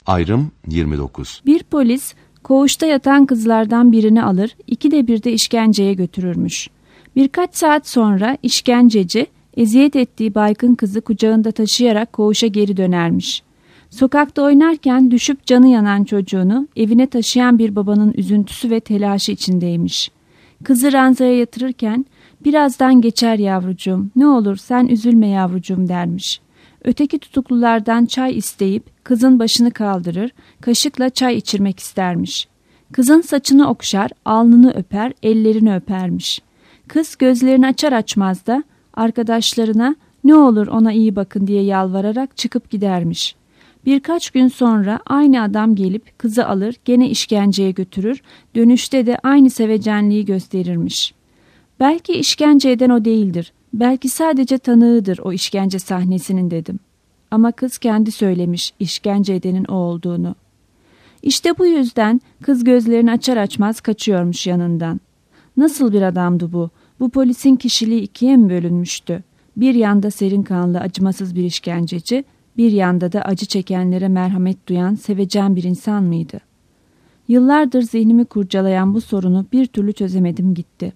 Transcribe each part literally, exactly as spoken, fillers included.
Ayrım yirmi dokuz. Bir polis koğuşta yatan kızlardan birini alır, ikide bir de işkenceye götürürmüş. Birkaç saat sonra işkenceci eziyet ettiği baygın kızı kucağında taşıyarak koğuşa geri dönermiş. Sokakta oynarken düşüp canı yanan çocuğunu evine taşıyan bir babanın üzüntüsü ve telaşı içindeymiş. Kızı ranzaya yatırırken "Birazdan geçer yavrucuğum, ne olur sen üzülme yavrucuğum" dermiş. Öteki tutuklulardan çay isteyip kızın başını kaldırır, kaşıkla çay içirmek istermiş. Kızın saçını okşar, alnını öper, ellerini öpermiş. Kız gözlerini açar açmaz da arkadaşlarına "Ne olur ona iyi bakın" diye yalvararak çıkıp gidermiş. Birkaç gün sonra aynı adam gelip kızı alır, gene işkenceye götürür, dönüşte de aynı sevecenliği gösterirmiş. Belki işkence eden o değildir, belki sadece tanığıdır o işkence sahnesinin dedim. Ama kız kendi söylemiş işkence edenin o olduğunu. İşte bu yüzden kız gözlerini açar açmaz kaçıyormuş yanından. Nasıl bir adamdı bu? Bu polisin kişiliği ikiye mi bölünmüştü? Bir yanda serin kanlı acımasız bir işkenceci, bir yanda da acı çekenlere merhamet duyan sevecen bir insan mıydı? Yıllardır zihnimi kurcalayan bu sorunu bir türlü çözemedim gitti.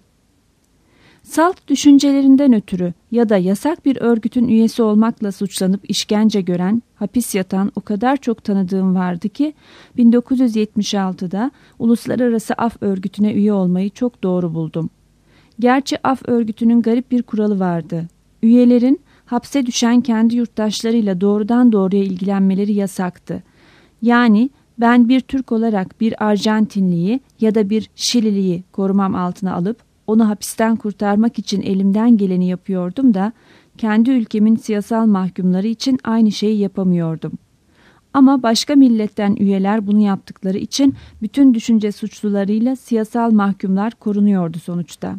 Salt düşüncelerinden ötürü ya da yasak bir örgütün üyesi olmakla suçlanıp işkence gören, hapis yatan o kadar çok tanıdığım vardı ki bin dokuz yüz yetmiş altıda Uluslararası Af Örgütü'ne üye olmayı çok doğru buldum. Gerçi Af Örgütü'nün garip bir kuralı vardı. Üyelerin hapse düşen kendi yurttaşlarıyla doğrudan doğruya ilgilenmeleri yasaktı. Yani ben bir Türk olarak bir Arjantinliyi ya da bir Şililiyi korumam altına alıp onu hapisten kurtarmak için elimden geleni yapıyordum da kendi ülkemin siyasal mahkumları için aynı şeyi yapamıyordum. Ama başka milletten üyeler bunu yaptıkları için bütün düşünce suçlularıyla siyasal mahkumlar korunuyordu sonuçta.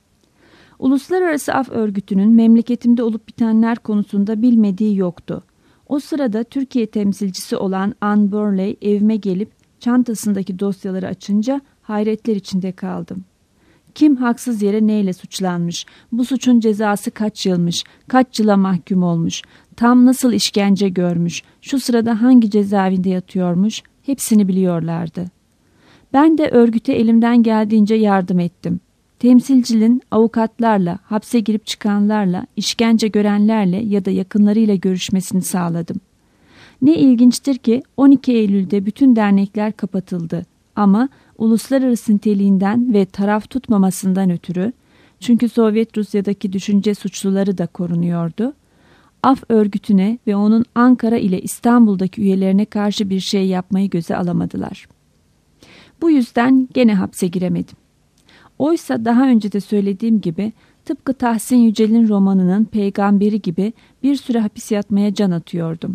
Uluslararası Af Örgütü'nün memleketimde olup bitenler konusunda bilmediği yoktu. O sırada Türkiye temsilcisi olan Ann Burley evime gelip çantasındaki dosyaları açınca hayretler içinde kaldım. Kim haksız yere neyle suçlanmış, bu suçun cezası kaç yılmış, kaç yıla mahkum olmuş, tam nasıl işkence görmüş, şu sırada hangi cezaevinde yatıyormuş, hepsini biliyorlardı. Ben de örgüte elimden geldiğince yardım ettim. Temsilcinin avukatlarla, hapse girip çıkanlarla, işkence görenlerle ya da yakınlarıyla görüşmesini sağladım. Ne ilginçtir ki on iki Eylül'de bütün dernekler kapatıldı ama uluslararası niteliğinden ve taraf tutmamasından ötürü, çünkü Sovyet Rusya'daki düşünce suçluları da korunuyordu, Af Örgütü'ne ve onun Ankara ile İstanbul'daki üyelerine karşı bir şey yapmayı göze alamadılar. Bu yüzden gene hapse giremedim. Oysa daha önce de söylediğim gibi tıpkı Tahsin Yücel'in romanının peygamberi gibi bir süre hapis yatmaya can atıyordum.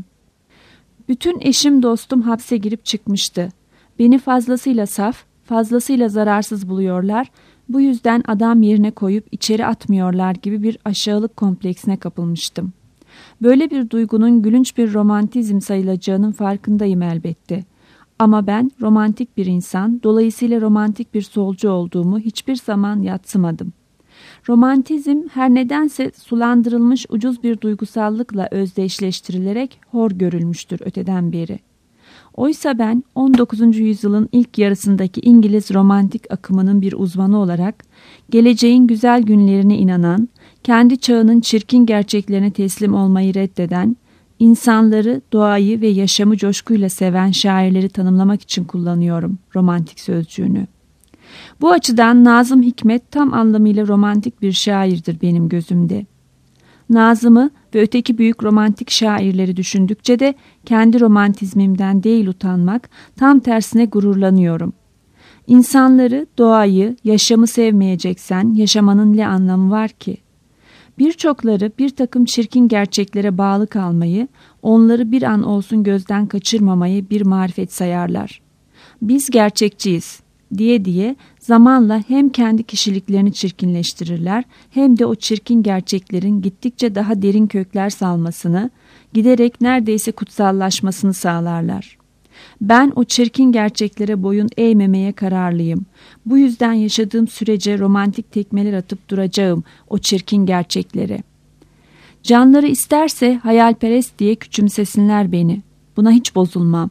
Bütün eşim dostum hapse girip çıkmıştı. Beni fazlasıyla saf, fazlasıyla zararsız buluyorlar, bu yüzden adam yerine koyup içeri atmıyorlar gibi bir aşağılık kompleksine kapılmıştım. Böyle bir duygunun gülünç bir romantizm sayılacağının farkındayım elbette. Ama ben romantik bir insan, dolayısıyla romantik bir solcu olduğumu hiçbir zaman yadsımadım. Romantizm her nedense sulandırılmış ucuz bir duygusallıkla özdeşleştirilerek hor görülmüştür öteden beri. Oysa ben on dokuzuncu yüzyılın ilk yarısındaki İngiliz romantik akımının bir uzmanı olarak geleceğin güzel günlerine inanan, kendi çağının çirkin gerçeklerine teslim olmayı reddeden, insanları, doğayı ve yaşamı coşkuyla seven şairleri tanımlamak için kullanıyorum romantik sözcüğünü. Bu açıdan Nazım Hikmet tam anlamıyla romantik bir şairdir benim gözümde. Nazım'ı ve öteki büyük romantik şairleri düşündükçe de kendi romantizmimden değil utanmak, tam tersine gururlanıyorum. İnsanları, doğayı, yaşamı sevmeyeceksen yaşamanın ne anlamı var ki? Birçokları bir takım çirkin gerçeklere bağlı kalmayı, onları bir an olsun gözden kaçırmamayı bir marifet sayarlar. Biz gerçekçiyiz diye diye zamanla hem kendi kişiliklerini çirkinleştirirler hem de o çirkin gerçeklerin gittikçe daha derin kökler salmasını, giderek neredeyse kutsallaşmasını sağlarlar. Ben o çirkin gerçeklere boyun eğmemeye kararlıyım. Bu yüzden yaşadığım sürece romantik tekmeler atıp duracağım o çirkin gerçeklere. Canları isterse hayalperest diye küçümsesinler beni. Buna hiç bozulmam.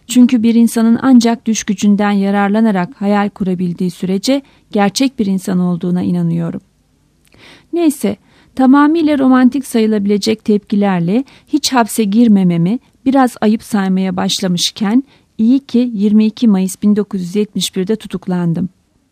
Çünkü bir insanın ancak düş gücünden yararlanarak hayal kurabildiği sürece gerçek bir insan olduğuna inanıyorum. Neyse, tamamıyla romantik sayılabilecek tepkilerle hiç hapse girmememi biraz ayıp saymaya başlamışken iyi ki yirmi iki Mayıs bin dokuz yüz yetmiş bir'de tutuklandım.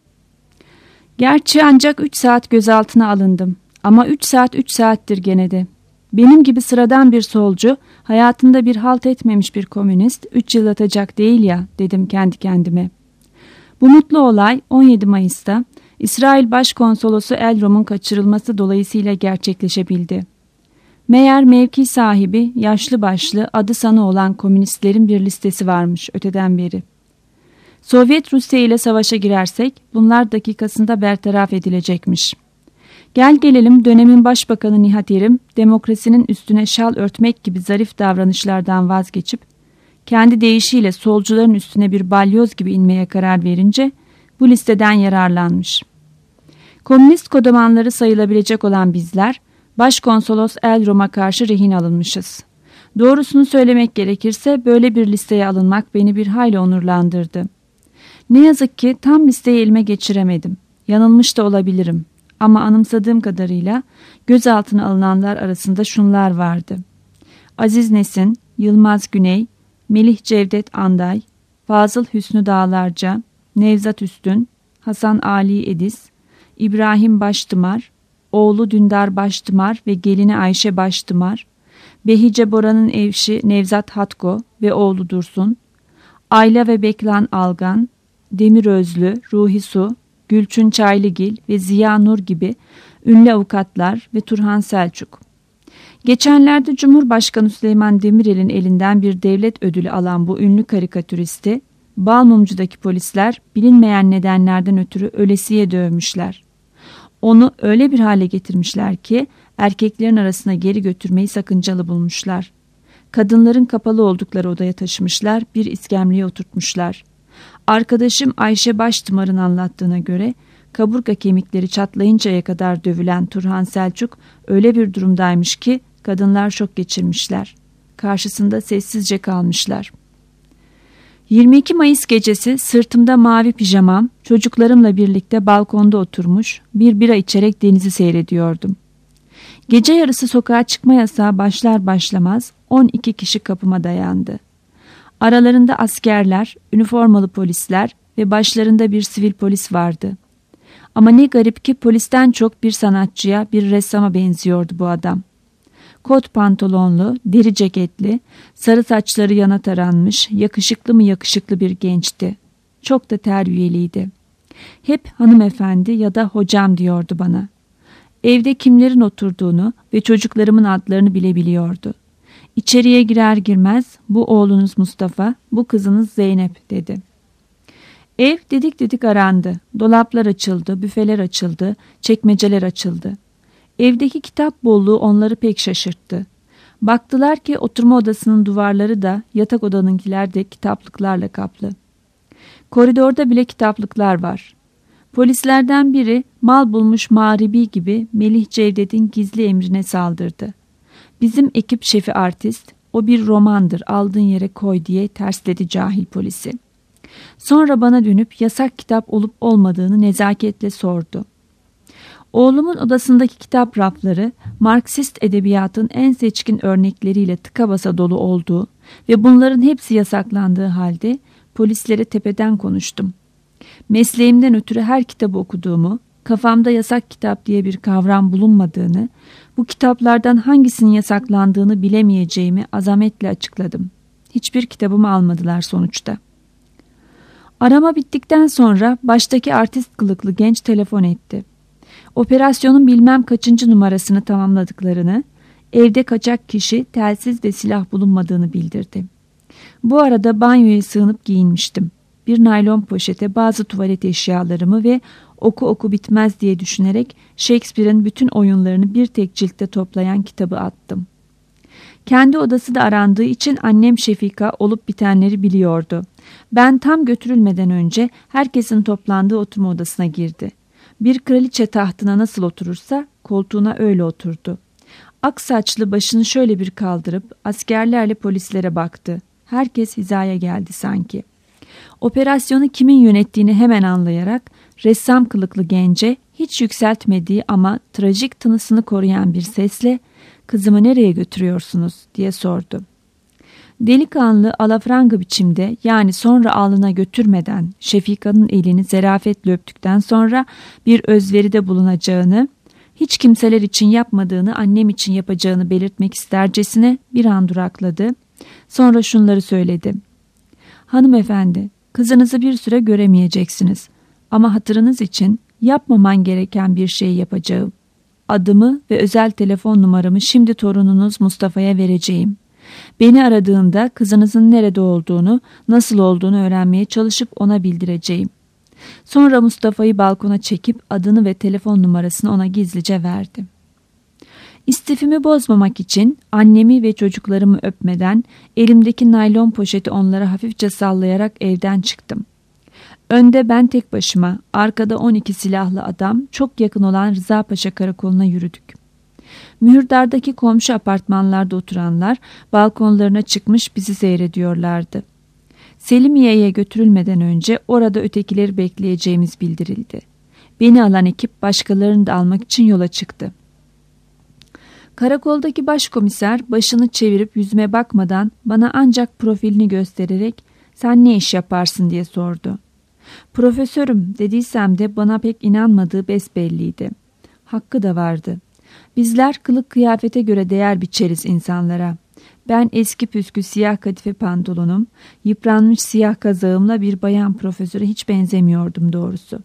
Gerçi ancak üç saat gözaltına alındım ama üç saat üç saattir gene de. Benim gibi sıradan bir solcu, hayatında bir halt etmemiş bir komünist üç yıl atacak değil ya, dedim kendi kendime. Bu mutlu olay on yedi Mayıs'ta İsrail Başkonsolosu Elrom'un kaçırılması dolayısıyla gerçekleşebildi. Meğer mevki sahibi yaşlı başlı adı sanı olan komünistlerin bir listesi varmış öteden beri. Sovyet Rusya ile savaşa girersek bunlar dakikasında bertaraf edilecekmiş. Gel gelelim dönemin Başbakanı Nihat Erim, demokrasinin üstüne şal örtmek gibi zarif davranışlardan vazgeçip, kendi deyişiyle solcuların üstüne bir balyoz gibi inmeye karar verince bu listeden yararlanmış. Komünist kodamanları sayılabilecek olan bizler, Başkonsolos Elrom'a karşı rehin alınmışız. Doğrusunu söylemek gerekirse böyle bir listeye alınmak beni bir hayli onurlandırdı. Ne yazık ki tam listeyi elime geçiremedim. Yanılmış da olabilirim. Ama anımsadığım kadarıyla gözaltına alınanlar arasında şunlar vardı. Aziz Nesin, Yılmaz Güney, Melih Cevdet Anday, Fazıl Hüsnü Dağlarca, Nevzat Üstün, Hasan Ali Ediz, İbrahim Baştımar, oğlu Dündar Baştımar ve gelini Ayşe Baştımar, Behice Bora'nın eşi Nevzat Hatko ve oğlu Dursun, Ayla ve Beklan Algan, Demir Özlü, Ruhi Su, Gülçin Çaylıgil ve Ziya Nur gibi ünlü avukatlar ve Turhan Selçuk. Geçenlerde Cumhurbaşkanı Süleyman Demirel'in elinden bir devlet ödülü alan bu ünlü karikatüristi, Balmumcu'daki polisler bilinmeyen nedenlerden ötürü ölesiye dövmüşler. Onu öyle bir hale getirmişler ki erkeklerin arasına geri götürmeyi sakıncalı bulmuşlar. Kadınların kapalı oldukları odaya taşımışlar, bir iskemleye oturtmuşlar. Arkadaşım Ayşe Baştımar'ın anlattığına göre kaburga kemikleri çatlayıncaya kadar dövülen Turhan Selçuk öyle bir durumdaymış ki kadınlar şok geçirmişler. Karşısında sessizce kalmışlar. yirmi iki Mayıs gecesi sırtımda mavi pijamam, çocuklarımla birlikte balkonda oturmuş bir bira içerek denizi seyrediyordum. Gece yarısı sokağa çıkma yasağı başlar başlamaz on iki kişi kapıma dayandı. Aralarında askerler, üniformalı polisler ve başlarında bir sivil polis vardı. Ama ne garip ki polisten çok bir sanatçıya, bir ressama benziyordu bu adam. Kot pantolonlu, deri ceketli, sarı saçları yana taranmış, yakışıklı mı yakışıklı bir gençti. Çok da terbiyeliydi. Hep hanımefendi ya da hocam diyordu bana. Evde kimlerin oturduğunu ve çocuklarımın adlarını bile biliyordu. İçeriye girer girmez bu oğlunuz Mustafa, bu kızınız Zeynep dedi. Ev didik didik arandı. Dolaplar açıldı, büfeler açıldı, çekmeceler açıldı. Evdeki kitap bolluğu onları pek şaşırttı. Baktılar ki oturma odasının duvarları da yatak odanınkiler de kitaplıklarla kaplı. Koridorda bile kitaplıklar var. Polislerden biri mal bulmuş mağribi gibi Melih Cevdet'in gizli emrine saldırdı. Bizim ekip şefi artist, o bir romandır aldığın yere koy diye tersledi cahil polisi. Sonra bana dönüp yasak kitap olup olmadığını nezaketle sordu. Oğlumun odasındaki kitap rafları Marksist edebiyatın en seçkin örnekleriyle tıka basa dolu olduğu ve bunların hepsi yasaklandığı halde polislere tepeden konuştum. Mesleğimden ötürü her kitabı okuduğumu, kafamda yasak kitap diye bir kavram bulunmadığını, bu kitaplardan hangisinin yasaklandığını bilemeyeceğimi azametle açıkladım. Hiçbir kitabımı almadılar sonuçta. Arama bittikten sonra baştaki artist kılıklı genç telefon etti. Operasyonun bilmem kaçıncı numarasını tamamladıklarını, evde kaçak kişi, telsiz ve silah bulunmadığını bildirdi. Bu arada banyoya sığınıp giyinmiştim. Bir naylon poşete bazı tuvalet eşyalarımı ve oku oku bitmez diye düşünerek Shakespeare'in bütün oyunlarını bir tek ciltte toplayan kitabı attım. Kendi odası da arandığı için annem Şefika olup bitenleri biliyordu. Ben tam götürülmeden önce herkesin toplandığı oturma odasına girdi. Bir kraliçe tahtına nasıl oturursa koltuğuna öyle oturdu. Ak saçlı başını şöyle bir kaldırıp askerlerle polislere baktı. Herkes hizaya geldi sanki. Operasyonu kimin yönettiğini hemen anlayarak ressam kılıklı gence hiç yükseltmediği ama trajik tınısını koruyan bir sesle "Kızımı nereye götürüyorsunuz?" diye sordu. Delikanlı alafranga biçimde, yani sonra alnına götürmeden Şefika'nın elini zarafetle öptükten sonra bir özveride bulunacağını, hiç kimseler için yapmadığını annem için yapacağını belirtmek istercesine bir an durakladı. Sonra şunları söyledi. "Hanımefendi, kızınızı bir süre göremeyeceksiniz. Ama hatırınız için yapmaman gereken bir şey yapacağım. Adımı ve özel telefon numaramı şimdi torununuz Mustafa'ya vereceğim. Beni aradığında kızınızın nerede olduğunu, nasıl olduğunu öğrenmeye çalışıp ona bildireceğim." Sonra Mustafa'yı balkona çekip adını ve telefon numarasını ona gizlice verdi. İstifimi bozmamak için annemi ve çocuklarımı öpmeden elimdeki naylon poşeti onlara hafifçe sallayarak evden çıktım. Önde ben tek başıma, arkada on iki silahlı adam, çok yakın olan Rıza Paşa Karakolu'na yürüdük. Mühürdardaki komşu apartmanlarda oturanlar balkonlarına çıkmış bizi seyrediyorlardı. Selimiye'ye götürülmeden önce orada ötekileri bekleyeceğimiz bildirildi. Beni alan ekip başkalarını da almak için yola çıktı. Karakoldaki başkomiser başını çevirip yüzüme bakmadan bana ancak profilini göstererek "Sen ne iş yaparsın?" diye sordu. "Profesörüm" dediysem de bana pek inanmadığı besbelliydi. Hakkı da vardı. Bizler kılık kıyafete göre değer biçeriz insanlara. Ben eski püskü siyah kadife pantolonum, yıpranmış siyah kazağımla bir bayan profesöre hiç benzemiyordum doğrusu.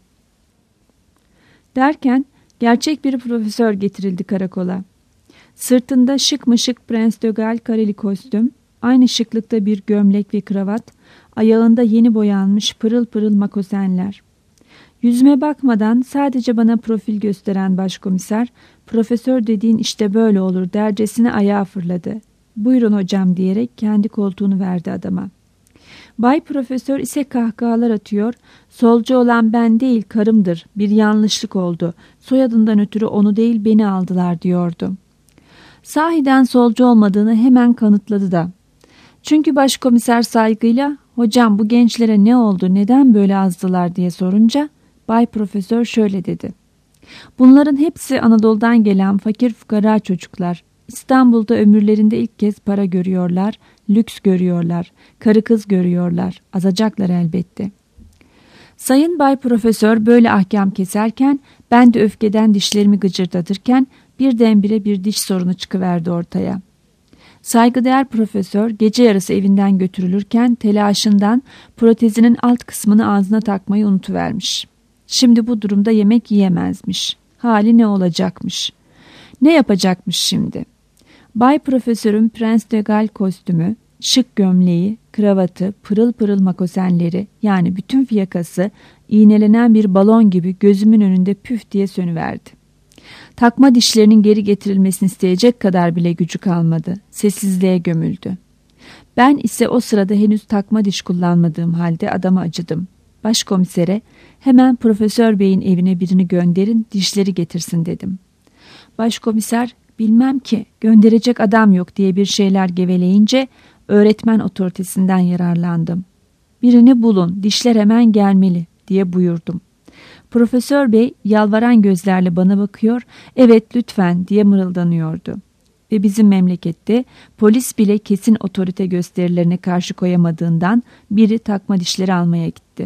Derken gerçek bir profesör getirildi karakola. Sırtında şık mı şık Prens de Galles kareli kostüm, aynı şıklıkta bir gömlek ve kravat, ayağında yeni boyanmış pırıl pırıl makosenler. Yüzüme bakmadan sadece bana profil gösteren başkomiser, "Profesör dediğin işte böyle olur" dercesine ayağa fırladı. "Buyurun hocam" diyerek kendi koltuğunu verdi adama. Bay Profesör ise kahkahalar atıyor, "Solcu olan ben değil karımdır, bir yanlışlık oldu, soyadından ötürü onu değil beni aldılar" diyordu. Sahiden solcu olmadığını hemen kanıtladı da. Çünkü başkomiser saygıyla "Hocam bu gençlere ne oldu, neden böyle azdılar?" diye sorunca Bay Profesör şöyle dedi. "Bunların hepsi Anadolu'dan gelen fakir fukara çocuklar. İstanbul'da ömürlerinde ilk kez para görüyorlar, lüks görüyorlar, karı kız görüyorlar. Azacaklar elbette." Sayın Bay Profesör böyle ahkam keserken ben de öfkeden dişlerimi gıcırdatırken birdenbire bir diş sorunu çıkıverdi ortaya. Saygıdeğer profesör gece yarısı evinden götürülürken telaşından protezinin alt kısmını ağzına takmayı unutuvermiş. Şimdi bu durumda yemek yiyemezmiş. Hali ne olacakmış? Ne yapacakmış şimdi? Bay Profesör'ün Prens de Galles kostümü, şık gömleği, kravatı, pırıl pırıl makosenleri, yani bütün fiyakası iğnelenen bir balon gibi gözümün önünde püf diye sönüverdi. Takma dişlerinin geri getirilmesini isteyecek kadar bile gücü kalmadı. Sessizliğe gömüldü. Ben ise o sırada henüz takma diş kullanmadığım halde adama acıdım. Başkomisere "Hemen Profesör Bey'in evine birini gönderin, dişleri getirsin" dedim. Başkomiser "Bilmem ki, gönderecek adam yok" diye bir şeyler geveleyince öğretmen otoritesinden yararlandım. "Birini bulun, dişler hemen gelmeli" diye buyurdum. Profesör Bey yalvaran gözlerle bana bakıyor, "Evet lütfen" diye mırıldanıyordu. Ve bizim memlekette polis bile kesin otorite gösterilerine karşı koyamadığından biri takma dişleri almaya gitti.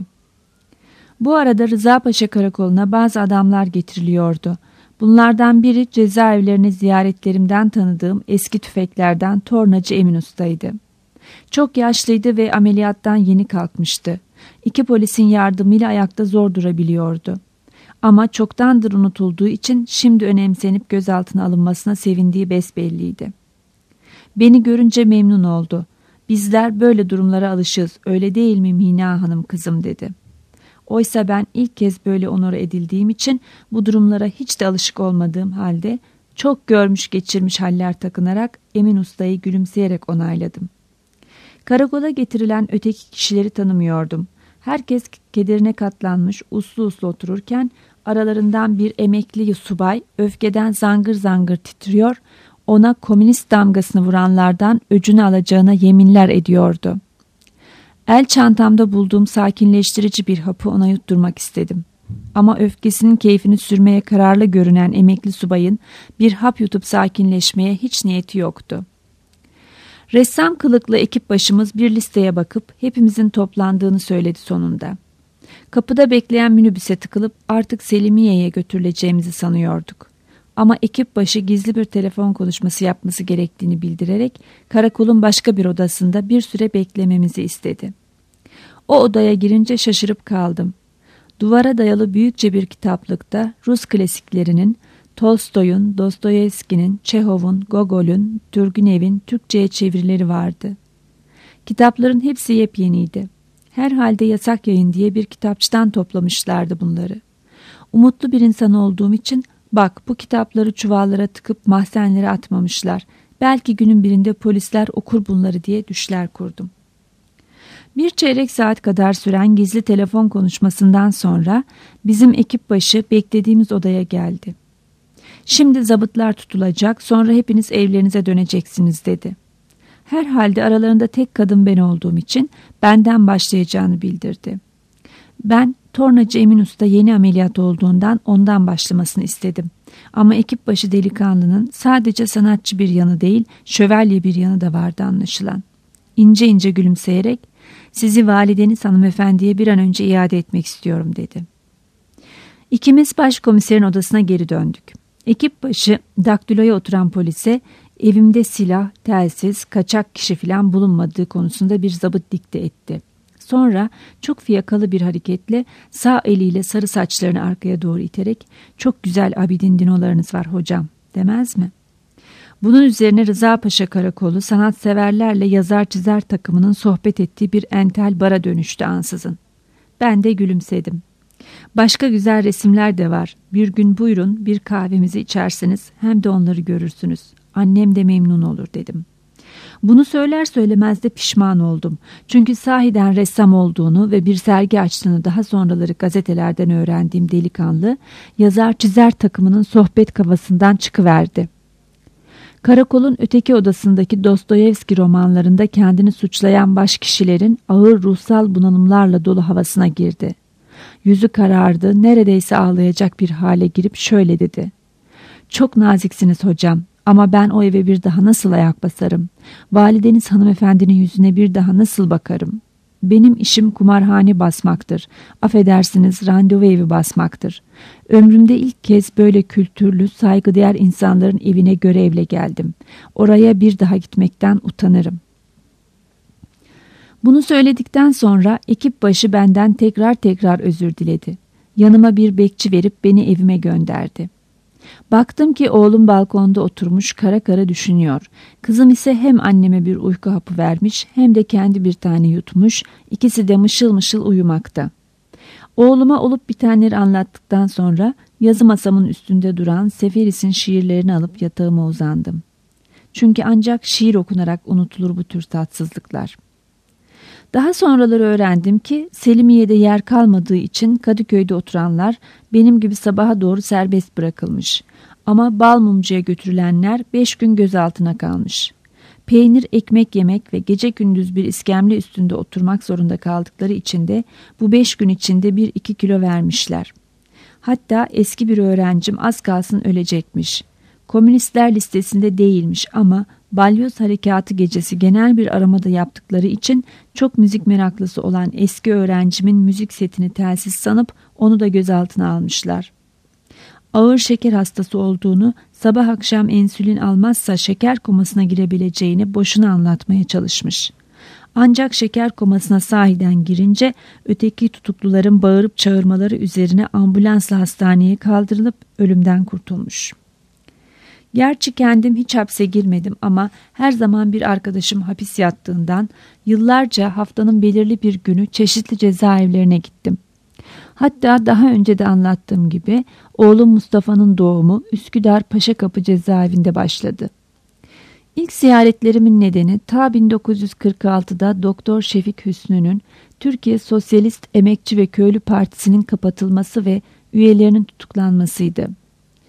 Bu arada Rıza Paşa Karakolu'na bazı adamlar getiriliyordu. Bunlardan biri cezaevlerini ziyaretlerimden tanıdığım eski tüfeklerden tornacı Emin Usta'ydı. Çok yaşlıydı ve ameliyattan yeni kalkmıştı. İki polisin yardımıyla ayakta zor durabiliyordu. Ama çoktandır unutulduğu için şimdi önemsenip gözaltına alınmasına sevindiği besbelliydi. Beni görünce memnun oldu. "Bizler böyle durumlara alışığız, öyle değil mi Mina Hanım kızım?" dedi. Oysa ben ilk kez böyle onore edildiğim için bu durumlara hiç de alışık olmadığım halde çok görmüş geçirmiş haller takınarak Emin Usta'yı gülümseyerek onayladım. Karakola getirilen öteki kişileri tanımıyordum. Herkes kederine katlanmış uslu uslu otururken aralarından bir emekli subay öfkeden zangır zangır titriyor, ona komünist damgasını vuranlardan öcünü alacağına yeminler ediyordu. El çantamda bulduğum sakinleştirici bir hapı ona yutturmak istedim. Ama öfkesinin keyfini sürmeye kararlı görünen emekli subayın bir hap yutup sakinleşmeye hiç niyeti yoktu. Ressam kılıklı ekip başımız bir listeye bakıp hepimizin toplandığını söyledi sonunda. Kapıda bekleyen minibüse tıkılıp artık Selimiye'ye götürüleceğimizi sanıyorduk. Ama ekip başı gizli bir telefon konuşması yapması gerektiğini bildirerek karakolun başka bir odasında bir süre beklememizi istedi. O odaya girince şaşırıp kaldım. Duvara dayalı büyükçe bir kitaplıkta Rus klasiklerinin, Tolstoy'un, Dostoyevski'nin, Çehov'un, Gogol'ün, Turgenev'in Türkçe'ye çevirileri vardı. Kitapların hepsi yepyeniydi. Herhalde yasak yayın diye bir kitapçıdan toplamışlardı bunları. Umutlu bir insan olduğum için bak bu kitapları çuvallara tıkıp mahzenlere atmamışlar. Belki günün birinde polisler okur bunları diye düşler kurdum. Bir çeyrek saat kadar süren gizli telefon konuşmasından sonra bizim ekip başı beklediğimiz odaya geldi. Şimdi zabıtlar tutulacak, sonra hepiniz evlerinize döneceksiniz dedi. Herhalde aralarında tek kadın ben olduğum için benden başlayacağını bildirdi. Ben tornacı Emin Usta yeni ameliyat olduğundan ondan başlamasını istedim. Ama ekip başı delikanlının sadece sanatçı bir yanı değil, şövalye bir yanı da vardı anlaşılan. İnce ince gülümseyerek sizi valideniz hanımefendiye bir an önce iade etmek istiyorum dedi. İkimiz başkomiserin odasına geri döndük. Ekip başı daktiloya oturan polise evimde silah, telsiz, kaçak kişi filan bulunmadığı konusunda bir zabıt dikte etti. Sonra çok fiyakalı bir hareketle sağ eliyle sarı saçlarını arkaya doğru iterek çok güzel abidin dinolarınız var hocam demez mi? Bunun üzerine Rıza Paşa Karakolu sanatseverlerle yazar çizer takımının sohbet ettiği bir entel bara dönüştü ansızın. Ben de gülümsedim. Başka güzel resimler de var. Bir gün buyurun bir kahvemizi içersiniz hem de onları görürsünüz. Annem de memnun olur dedim. Bunu söyler söylemez de pişman oldum. Çünkü sahiden ressam olduğunu ve bir sergi açtığını daha sonraları gazetelerden öğrendiğim delikanlı yazar çizer takımının sohbet kafasından çıkıverdi. Karakolun öteki odasındaki Dostoyevski romanlarında kendini suçlayan baş kişilerin ağır ruhsal bunalımlarla dolu havasına girdi. Yüzü karardı, neredeyse ağlayacak bir hale girip şöyle dedi. Çok naziksiniz hocam ama ben o eve bir daha nasıl ayak basarım? Valideniz hanımefendinin yüzüne bir daha nasıl bakarım? Benim işim kumarhane basmaktır. Affedersiniz randevu evi basmaktır. Ömrümde ilk kez böyle kültürlü, saygıdeğer insanların evine görevle geldim. Oraya bir daha gitmekten utanırım. Bunu söyledikten sonra ekip başı benden tekrar tekrar özür diledi. Yanıma bir bekçi verip beni evime gönderdi. Baktım ki oğlum balkonda oturmuş kara kara düşünüyor. Kızım ise hem anneme bir uyku hapı vermiş hem de kendi bir tane yutmuş. İkisi de mışıl mışıl uyumakta. Oğluma olup bitenleri anlattıktan sonra yazı masamın üstünde duran Seferis'in şiirlerini alıp yatağıma uzandım. Çünkü ancak şiir okunarak unutulur bu tür tatsızlıklar. Daha sonraları öğrendim ki Selimiye'de yer kalmadığı için Kadıköy'de oturanlar benim gibi sabaha doğru serbest bırakılmış. Ama Balmumcu'ya götürülenler beş gün gözaltına kalmış. Peynir, ekmek yemek ve gece gündüz bir iskemle üstünde oturmak zorunda kaldıkları için de bu beş gün içinde bir iki kilo vermişler. Hatta eski bir öğrencim az kalsın ölecekmiş. Komünistler listesinde değilmiş ama Balyoz Harekatı gecesi genel bir aramada yaptıkları için çok müzik meraklısı olan eski öğrencimin müzik setini telsiz sanıp onu da gözaltına almışlar. Ağır şeker hastası olduğunu, sabah akşam insülin almazsa şeker komasına girebileceğini boşuna anlatmaya çalışmış. Ancak şeker komasına sahiden girince öteki tutukluların bağırıp çağırmaları üzerine ambulansla hastaneye kaldırılıp ölümden kurtulmuş. Gerçi kendim hiç hapse girmedim ama her zaman bir arkadaşım hapis yattığından yıllarca haftanın belirli bir günü çeşitli cezaevlerine gittim. Hatta daha önce de anlattığım gibi oğlum Mustafa'nın doğumu Üsküdar Paşakapı cezaevinde başladı. İlk ziyaretlerimin nedeni ta bin dokuz yüz kırk altıda Doktor Şefik Hüsnü'nün Türkiye Sosyalist Emekçi ve Köylü Partisi'nin kapatılması ve üyelerinin tutuklanmasıydı.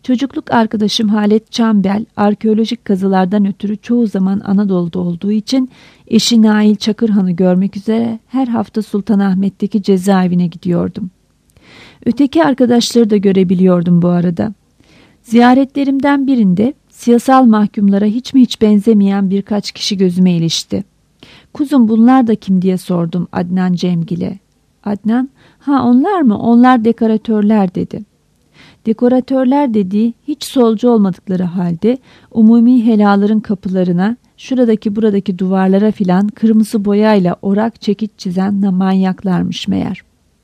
Çocukluk arkadaşım Halet Çambel, arkeolojik kazılardan ötürü çoğu zaman Anadolu'da olduğu için eşi Nail Çakırhan'ı görmek üzere her hafta Sultanahmet'teki cezaevine gidiyordum. Öteki arkadaşları da görebiliyordum bu arada. Ziyaretlerimden birinde siyasal mahkumlara hiç mi hiç benzemeyen birkaç kişi gözüme ilişti. "Kuzum, bunlar da kim?" diye sordum Adnan Cemgil'e. Adnan, "Ha, onlar mı? Onlar dekoratörler," dedi. Dekoratörler dediği hiç solcu olmadıkları halde umumi helaların kapılarına, şuradaki buradaki duvarlara filan kırmızı boyayla orak çekiç çizen manyaklarmış meğer.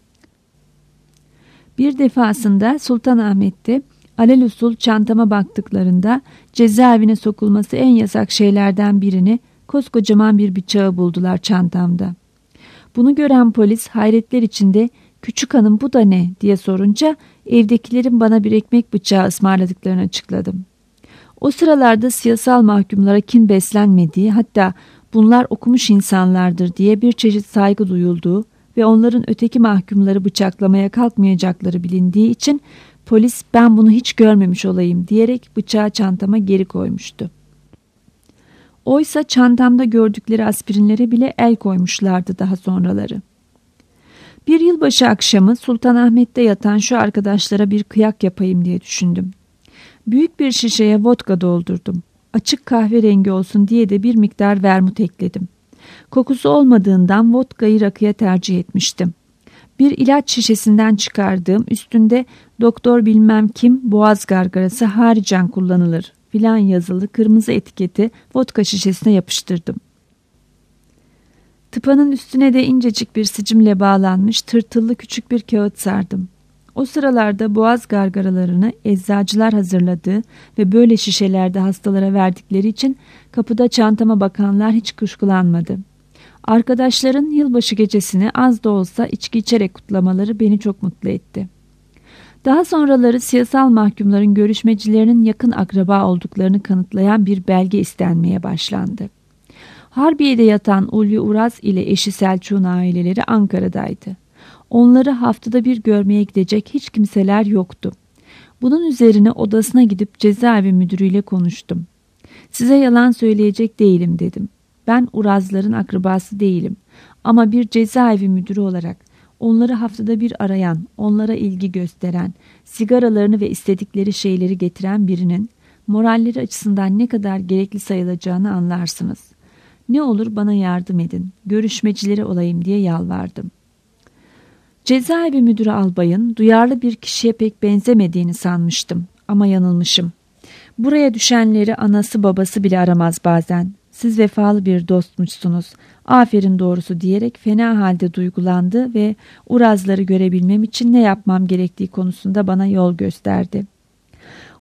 Bir defasında Sultanahmet'te alelüsul çantama baktıklarında cezaevine sokulması en yasak şeylerden birini, koskocaman bir bıçağı buldular çantamda. Bunu gören polis hayretler içinde "Küçük hanım, bu da ne?" diye sorunca evdekilerin bana bir ekmek bıçağı ısmarladıklarını açıkladım. O sıralarda siyasal mahkumlara kin beslenmediği, hatta bunlar okumuş insanlardır diye bir çeşit saygı duyulduğu ve onların öteki mahkumları bıçaklamaya kalkmayacakları bilindiği için polis "Ben bunu hiç görmemiş olayım," diyerek bıçağı çantama geri koymuştu. Oysa çantamda gördükleri aspirinlere bile el koymuşlardı daha sonraları. Bir yılbaşı akşamı Sultanahmet'te yatan şu arkadaşlara bir kıyak yapayım diye düşündüm. Büyük bir şişeye vodka doldurdum. Açık kahverengi olsun diye de bir miktar vermut ekledim. Kokusu olmadığından vodkayı rakıya tercih etmiştim. Bir ilaç şişesinden çıkardığım, üstünde "Doktor bilmem kim boğaz gargarası haricen kullanılır" filan yazılı kırmızı etiketi vodka şişesine yapıştırdım. Tıpanın üstüne de incecik bir sicimle bağlanmış tırtıllı küçük bir kağıt sardım. O sıralarda boğaz gargaralarını eczacılar hazırladığı ve böyle şişelerde hastalara verdikleri için kapıda çantama bakanlar hiç kuşkulanmadı. Arkadaşların yılbaşı gecesini az da olsa içki içerek kutlamaları beni çok mutlu etti. Daha sonraları siyasal mahkumların görüşmecilerinin yakın akraba olduklarını kanıtlayan bir belge istenmeye başlandı. Harbiye'de yatan Ulvi Uraz ile eşi Selçuk'un aileleri Ankara'daydı. Onları haftada bir görmeye gidecek hiç kimseler yoktu. Bunun üzerine odasına gidip cezaevi müdürüyle konuştum. "Size yalan söyleyecek değilim," dedim. "Ben Urazların akrabası değilim. Ama bir cezaevi müdürü olarak onları haftada bir arayan, onlara ilgi gösteren, sigaralarını ve istedikleri şeyleri getiren birinin moralleri açısından ne kadar gerekli sayılacağını anlarsınız. Ne olur bana yardım edin, görüşmecileri olayım," diye yalvardım. Cezaevi müdürü albayın duyarlı bir kişiye pek benzemediğini sanmıştım ama yanılmışım. Buraya düşenleri anası babası bile aramaz bazen. "Siz vefalı bir dostmuşsunuz, aferin doğrusu," diyerek fena halde duygulandı ve Urazları görebilmem için ne yapmam gerektiği konusunda bana yol gösterdi.